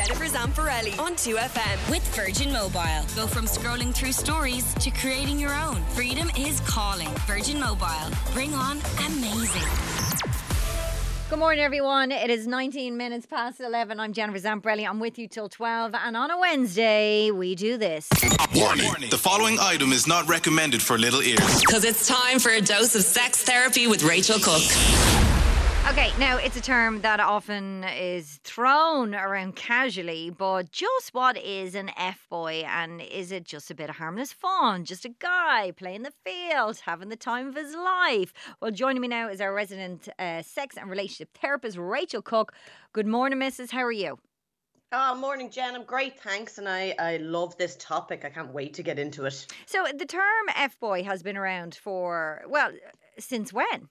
Jennifer Zamparelli on 2FM. With Virgin Mobile. Go from scrolling through stories to creating your own. Freedom is calling. Virgin Mobile. Bring on amazing. Good morning, everyone. It is 19 minutes past 11. I'm Jennifer Zamparelli. I'm with you till 12. And on a Wednesday, we do this. Warning. The following item is not recommended for little ears. Because it's time for a dose of sex therapy with Rachel Cook. Okay, now it's a term that often is thrown around casually, but just what is an F-boy, and is it just a bit of harmless fun? Just a guy playing the field, having the time of his life? Well, joining me now is our resident sex and relationship therapist, Rachel Cook. Good morning, Mrs. How are you? Oh, morning, Jen. I'm great, thanks. And I love this topic. I can't wait to get into it. So the term F-boy has been around for, well, since when?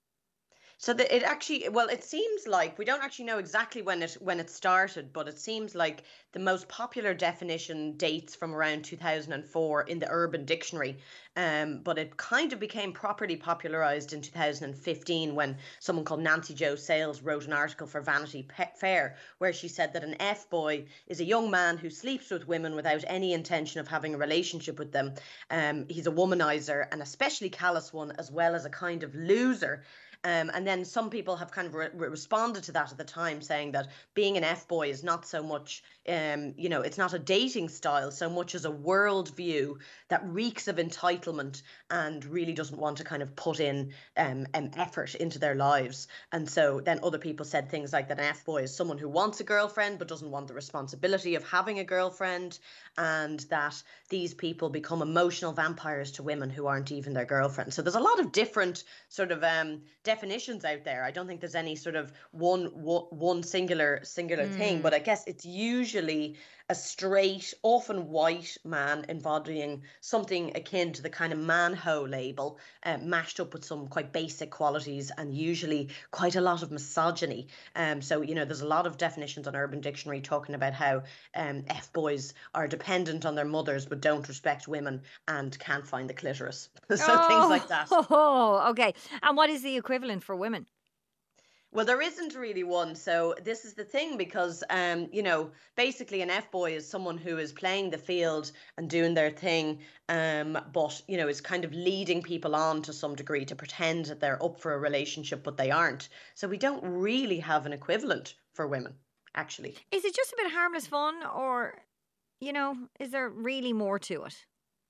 So it seems like we don't actually know exactly when it started, but it seems like the most popular definition dates from around 2004 in the Urban Dictionary. But it kind of became properly popularized in 2015 when someone called Nancy Jo Sales wrote an article for Vanity Fair where she said that an F-boy is a young man who sleeps with women without any intention of having a relationship with them. He's a womanizer, an especially callous one, as well as a kind of loser. And then some people have kind of responded to that at the time, saying that being an F-boy is not so much, it's not a dating style so much as a worldview that reeks of entitlement and really doesn't want to kind of put in effort into their lives. And so then other people said things like that an F-boy is someone who wants a girlfriend but doesn't want the responsibility of having a girlfriend, and that these people become emotional vampires to women who aren't even their girlfriend. So there's a lot of different sort of definitions out there. I don't think there's any sort of one singular thing, but I guess it's usually a straight, often white man embodying something akin to the kind of man-ho label, mashed up with some quite basic qualities and usually quite a lot of misogyny. So, there's a lot of definitions on Urban Dictionary talking about how F-boys are dependent on their mothers but don't respect women and can't find the clitoris. Things like that. Oh, okay. And what is the equivalent for women? Well, there isn't really one. So this is the thing, because, basically an F-boy is someone who is playing the field and doing their thing, but, is kind of leading people on to some degree to pretend that they're up for a relationship, but they aren't. So we don't really have an equivalent for women, actually. Is it just a bit of harmless fun, or, is there really more to it?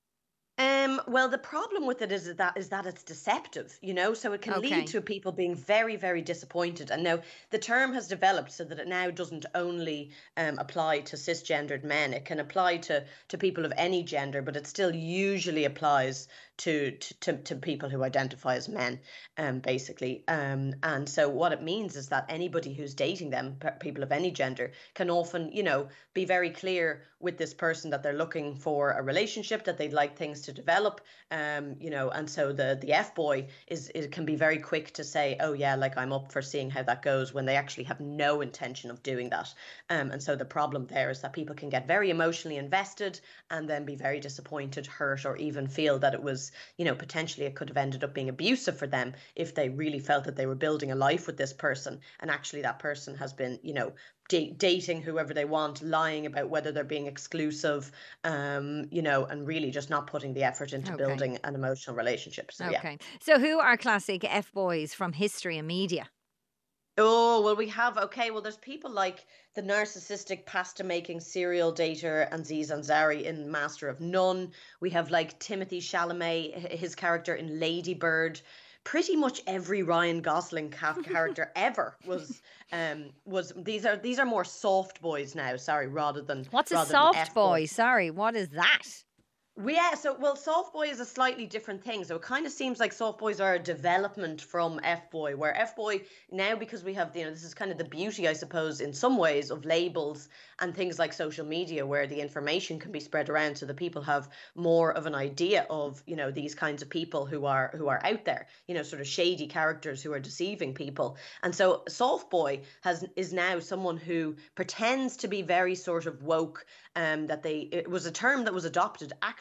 Well, the problem with it is that it's deceptive, so it can lead to people being very, very disappointed. And now the term has developed so that it now doesn't only apply to cisgendered men. It can apply to people of any gender, but it still usually applies to people who identify as men, basically. And so what it means is that anybody who's dating them, people of any gender, can often, be very clear with this person that they're looking for a relationship, that they'd like things to develop, and so the F-boy can be very quick to say, oh yeah, like I'm up for seeing how that goes, when they actually have no intention of doing that. And so the problem there is that people can get very emotionally invested and then be very disappointed, hurt, or even feel that it was, potentially it could have ended up being abusive for them if they really felt that they were building a life with this person, and actually that person has been, dating whoever they want, lying about whether they're being exclusive, and really just not putting the effort into building an emotional relationship. So, okay. So who are classic F-boys from history and media? Oh, well, there's people like the narcissistic pasta-making serial dater Aziz Ansari in Master of None. We have like Timothy Chalamet, his character in Lady Bird. Pretty much every Ryan Gosling character ever was these are more soft boys now, rather than what's a soft boy? Sorry, what is that? Yeah, soft boy is a slightly different thing. So it kind of seems like soft boys are a development from F-boy, where F-boy now, because we have, this is kind of the beauty, I suppose, in some ways, of labels and things like social media, where the information can be spread around so that people have more of an idea of, these kinds of people who are out there, sort of shady characters who are deceiving people. And so soft boy is now someone who pretends to be very sort of woke, it was a term that was adopted actually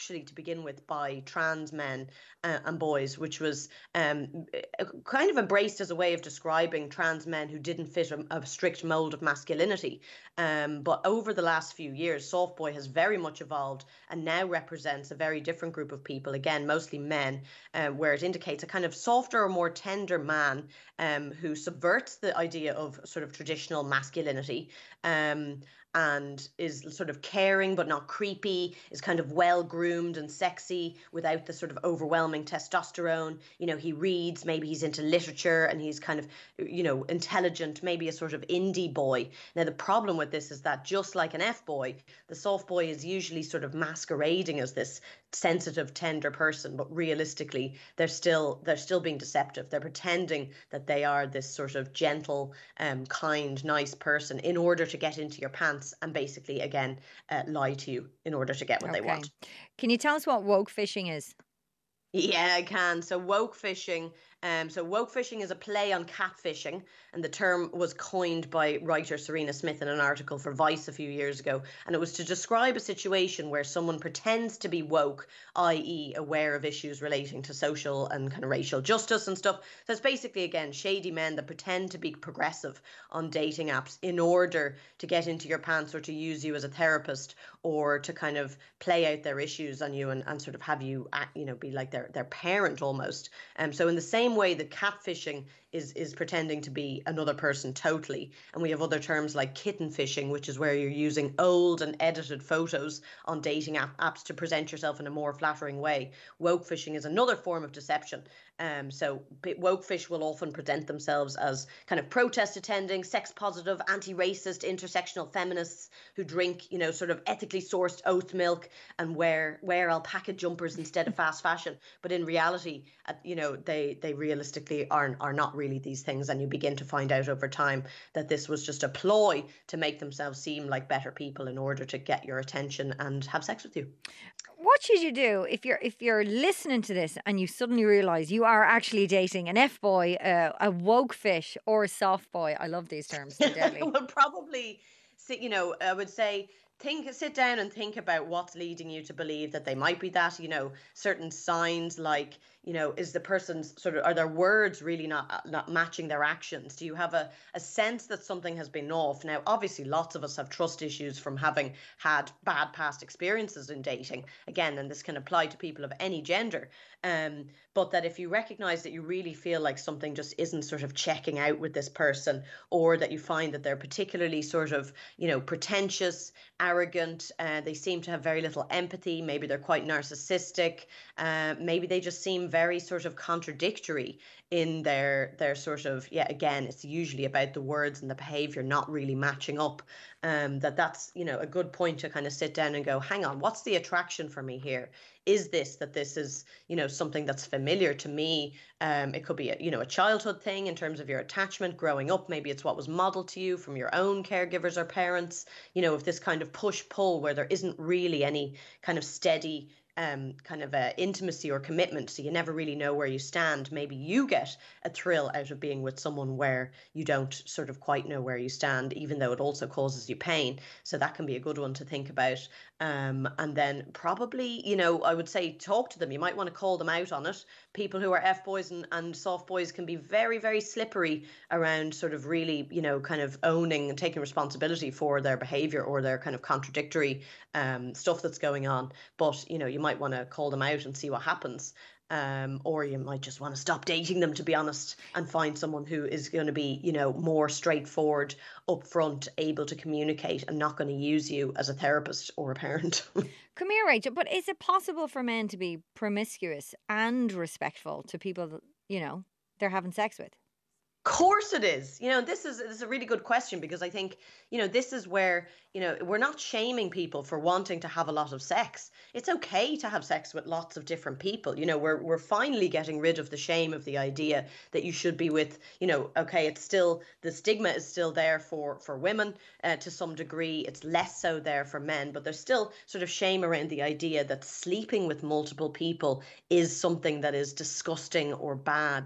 actually to begin with by trans men and boys, which was kind of embraced as a way of describing trans men who didn't fit a strict mold of masculinity. But over the last few years, soft boy has very much evolved and now represents a very different group of people, again, mostly men, where it indicates a kind of softer or more tender man who subverts the idea of sort of traditional masculinity. And is sort of caring but not creepy, is kind of well groomed and sexy without the sort of overwhelming testosterone. You know, he reads, maybe he's into literature, and he's kind of, you know, intelligent, maybe a sort of indie boy. Now, the problem with this is that just like an F boy, the soft boy is usually sort of masquerading as this sensitive, tender person, but realistically, they're still being deceptive. They're pretending that they are this sort of gentle, kind, nice person in order to get into your pants and basically, again, lie to you in order to get what they want. Can you tell us what woke fishing is? Yeah, I can. So woke fishing. Woke fishing is a play on catfishing, and the term was coined by writer Serena Smith in an article for Vice a few years ago. And it was to describe a situation where someone pretends to be woke, i.e., aware of issues relating to social and kind of racial justice and stuff. So it's basically, again, shady men that pretend to be progressive on dating apps in order to get into your pants or to use you as a therapist or to kind of play out their issues on you and sort of have you, you know, be like their parent almost. So in the same way that catfishing is pretending to be another person totally, and we have other terms like kitten fishing, which is where you're using old and edited photos on dating apps to present yourself in a more flattering way. Woke fishing is another form of deception. So woke fish will often present themselves as kind of protest attending, sex positive, anti-racist, intersectional feminists who drink, you know, sort of ethically sourced oat milk and wear alpaca jumpers instead of fast fashion. But in reality, you know, they realistically are not really these things. And you begin to find out over time that this was just a ploy to make themselves seem like better people in order to get your attention and have sex with you. What should you do if you're listening to this and you suddenly realize you are actually dating an F boy, a woke fish, or a soft boy? I love these terms. They're deadly. Well, probably, you know, I would say sit down and think about what's leading you to believe that they might be that. You know, certain signs like, you know, is the person's sort of, are their words really not matching their actions? Do you have a sense that something has been off? Now, obviously, lots of us have trust issues from having had bad past experiences in dating. Again, and this can apply to people of any gender. But that if you recognize that you really feel like something just isn't sort of checking out with this person, or that you find that they're particularly sort of, you know, pretentious, arrogant, they seem to have very little empathy, maybe they're quite narcissistic, maybe they just seem very sort of contradictory in their sort of, yeah, again, it's usually about the words and the behavior not really matching up. That's, you know, a good point to kind of sit down and go, hang on, what's the attraction for me here? Is that this is, you know, something that's familiar to me? It could be, you know, a childhood thing in terms of your attachment growing up. Maybe it's what was modeled to you from your own caregivers or parents. You know, if this kind of push-pull where there isn't really any kind of steady kind of intimacy or commitment, so you never really know where you stand. Maybe you get a thrill out of being with someone where you don't sort of quite know where you stand, even though it also causes you pain. So that can be a good one to think about. And then probably, you know, I would say talk to them. You might want to call them out on it. People who are F boys and soft boys can be very, very slippery around sort of really, you know, kind of owning and taking responsibility for their behavior or their kind of contradictory stuff that's going on. But, you know, you might want to call them out and see what happens. Or you might just want to stop dating them, to be honest, and find someone who is going to be, you know, more straightforward, upfront, able to communicate, and not going to use you as a therapist or a parent. Come here, Rachel. But is it possible for men to be promiscuous and respectful to people that, you know, they're having sex with? Course it is. You know, this is a really good question, because I think, you know, this is where, you know, we're not shaming people for wanting to have a lot of sex. It's okay to have sex with lots of different people. You know, we're finally getting rid of the shame of the idea that you should be with, you know, okay, it's still, the stigma is still there for women to some degree. It's less so there for men, but there's still sort of shame around the idea that sleeping with multiple people is something that is disgusting or bad.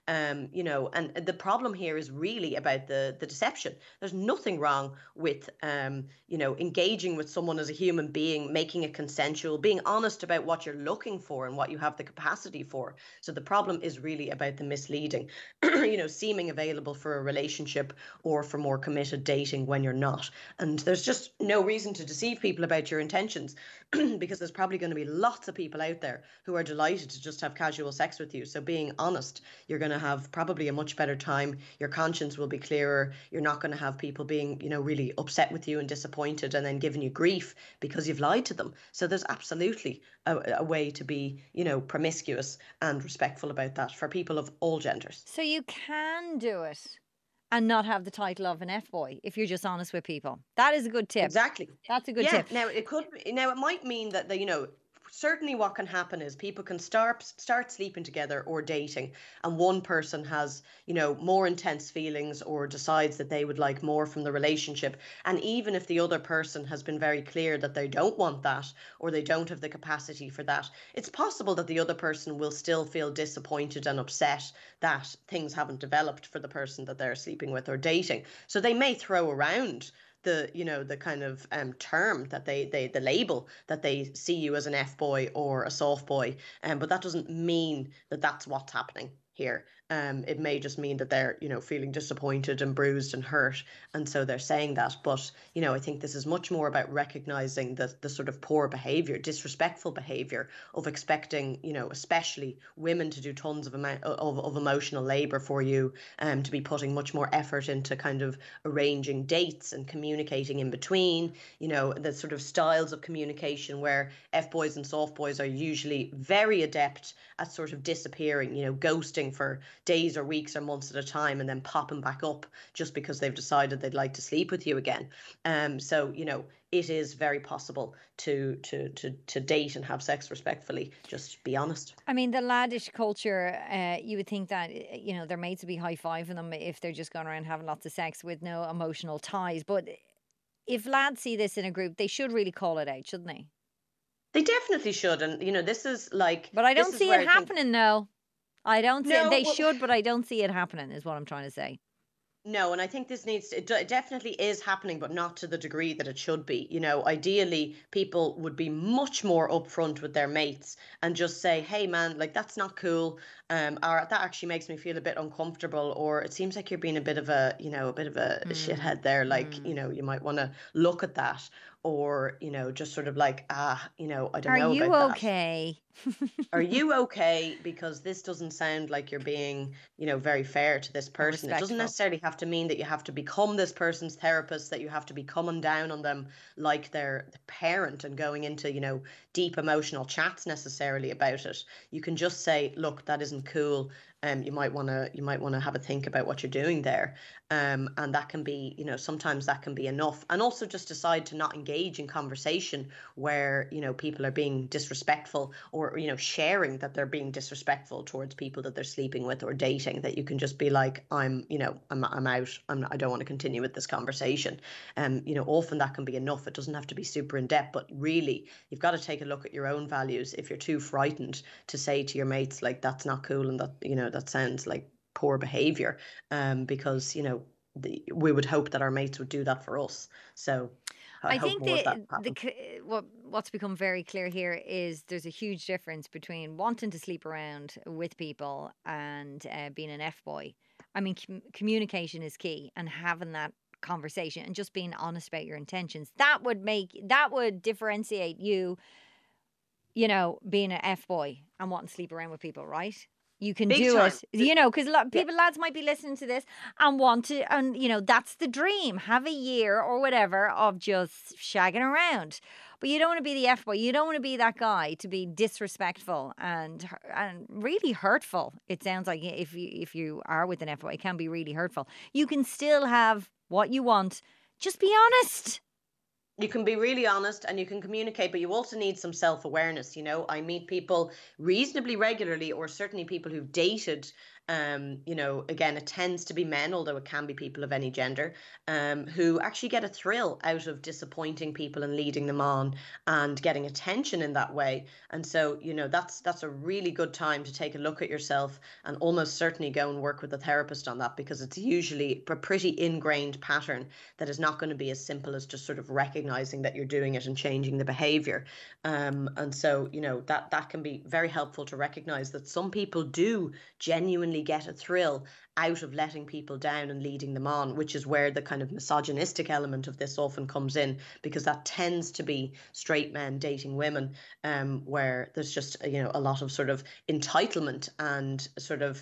You know, and the problem here is really about the deception. There's nothing wrong with, you know, engaging with someone as a human being, making it consensual, being honest about what you're looking for and what you have the capacity for. So the problem is really about the misleading, you know, seeming available for a relationship or for more committed dating when you're not. And there's just no reason to deceive people about your intentions because there's probably going to be lots of people out there who are delighted to just have casual sex with you. So being honest, you're going to have probably a much better time. Your conscience will be clearer. You're not going to have people being, you know, really upset with you and disappointed and then giving you grief because you've lied to them. So there's absolutely a way to be, you know, promiscuous and respectful about that for people of all genders. So you can do it and not have the title of an F-boy if you're just honest with people. That is a good tip. Exactly. That's a good tip. Now it might mean that you know, certainly what can happen is people can start sleeping together or dating, and one person has, you know, more intense feelings or decides that they would like more from the relationship, and even if the other person has been very clear that they don't want that or they don't have the capacity for that, it's possible that the other person will still feel disappointed and upset that things haven't developed for the person that they're sleeping with or dating. So they may throw around the, you know, the kind of term that the label that they see you as an F-boy or a soft boy, but that doesn't mean that that's what's happening here. It may just mean that they're, you know, feeling disappointed and bruised and hurt, and so they're saying that. But, you know, I think this is much more about recognizing the sort of poor behavior, disrespectful behavior of expecting, you know, especially women to do tons of emotional labor for you, to be putting much more effort into kind of arranging dates and communicating in between, you know, the sort of styles of communication where F-boys and soft boys are usually very adept at sort of disappearing, you know, ghosting for days or weeks or months at a time and then popping back up just because they've decided they'd like to sleep with you again. So, you know, it is very possible to date and have sex respectfully. Just be honest. I mean, the laddish culture, you would think that, you know, their mates would be high-fiving them if they're just going around having lots of sex with no emotional ties. But if lads see this in a group, they should really call it out, shouldn't they? They definitely should. And, you know, this is like... But I don't see it happening, though. I don't see No, they well- should, but I don't see it happening, is what I'm trying to say. No, and I think this it definitely is happening, but not to the degree that it should be. You know, ideally, people would be much more upfront with their mates and just say, "Hey, man, like that's not cool," or that actually makes me feel a bit uncomfortable, or it seems like you're being a bit of a, you know, a bit of a shithead there. Like, you know, you might want to look at that, or, you know, just sort of like, you know, I don't know Are you about that. okay? Are you okay? Because this doesn't sound like you're being, you know, very fair to this person. It doesn't respectful. necessarily have to mean that you have to become this person's therapist, that you have to be coming down on them like they're the parent and going into, you know, deep emotional chats necessarily about it. You can just say, look, that isn't cool. You might want to have a think about what you're doing there. And that can be, you know, sometimes that can be enough. And also just decide to not engage in conversation where, you know, people are being disrespectful or, you know, sharing that they're being disrespectful towards people that they're sleeping with or dating, that you can just be like, I'm out. I don't want to continue with this conversation. You know, often that can be enough. It doesn't have to be super in depth, but really you've got to take a look at your own values if you're too frightened to say to your mates, like, that's not cool and that, you know, that sounds like poor behavior, because, you know, we would hope that our mates would do that for us. So I hope think more of that happens. what's become very clear here is there's a huge difference between wanting to sleep around with people and being an F-boy. I mean, communication is key, and having that conversation and just being honest about your intentions, that would differentiate you, you know, being an F-boy and wanting to sleep around with people, right? You can Big do time. it, you know, because lads might be listening to this and want to, and, you know, that's the dream. Have a year or whatever of just shagging around. But you don't want to be the F-boy. You don't want to be that guy to be disrespectful and really hurtful. It sounds like if you are with an F-boy, it can be really hurtful. You can still have what you want. Just be honest. You can be really honest and you can communicate, but you also need some self-awareness. You know, I meet people reasonably regularly, or certainly people who've dated You know, again, it tends to be men, although it can be people of any gender, who actually get a thrill out of disappointing people and leading them on and getting attention in that way. And so, you know, that's a really good time to take a look at yourself and almost certainly go and work with a therapist on that, because it's usually a pretty ingrained pattern that is not going to be as simple as just sort of recognizing that you're doing it and changing the behavior. And so, you know, that can be very helpful to recognize that some people do genuinely get a thrill out of letting people down and leading them on, which is where the kind of misogynistic element of this often comes in, because that tends to be straight men dating women, where there's just, you know, a lot of sort of entitlement and sort of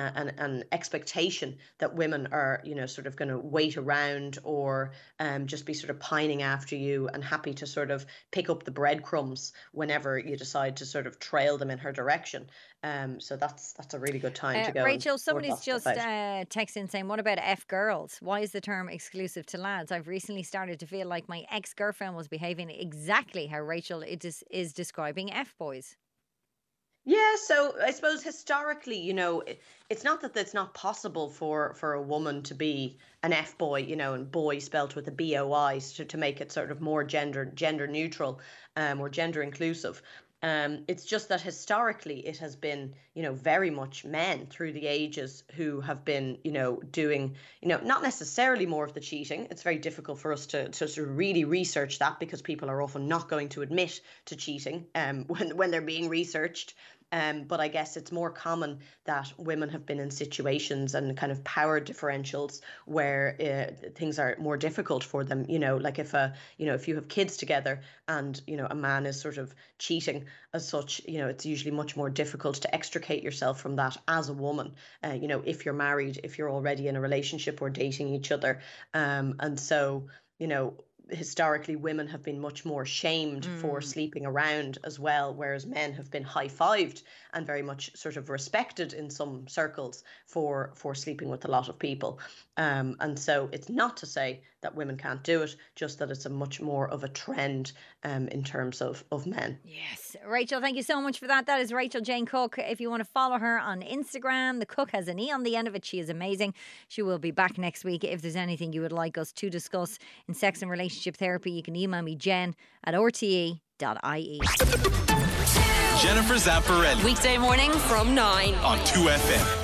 an expectation that women are, you know, sort of going to wait around or just be sort of pining after you and happy to sort of pick up the breadcrumbs whenever you decide to sort of trail them in her direction. So that's a really good time to go. Rachel, somebody's just texting saying, what about F girls? Why is the term exclusive to lads? I've recently started to feel like my ex-girlfriend was behaving exactly how Rachel is describing F boys. Yeah, so I suppose historically, you know, it's not that it's not possible for a woman to be an F boy, you know, and boy spelt with a B-O-I, to make it sort of more gender neutral, or gender inclusive. It's just that historically it has been, you know, very much men through the ages who have been, you know, doing, you know, not necessarily more of the cheating. It's very difficult for us to sort of really research that, because people are often not going to admit to cheating when they're being researched. But I guess it's more common that women have been in situations and kind of power differentials where things are more difficult for them. You know, like if you have kids together and, you know, a man is sort of cheating as such, you know, it's usually much more difficult to extricate yourself from that as a woman. You know, if you're married, if you're already in a relationship or dating each other. And so, you know, historically women have been much more shamed for sleeping around as well, whereas men have been high-fived and very much sort of respected in some circles for sleeping with a lot of people. And so it's not to say that women can't do it, just that it's a much more of a trend in terms of men. Yes. Rachel, thank you so much for that. That is Rachel Jane Cook. If you want to follow her on Instagram, the Cook has an E on the end of it. She is amazing. She will be back next week. If there's anything you would like us to discuss in sex and relationship therapy, you can email me, jen@rte.ie. Jennifer Zamparelli. Weekday morning from 9 on 2FM.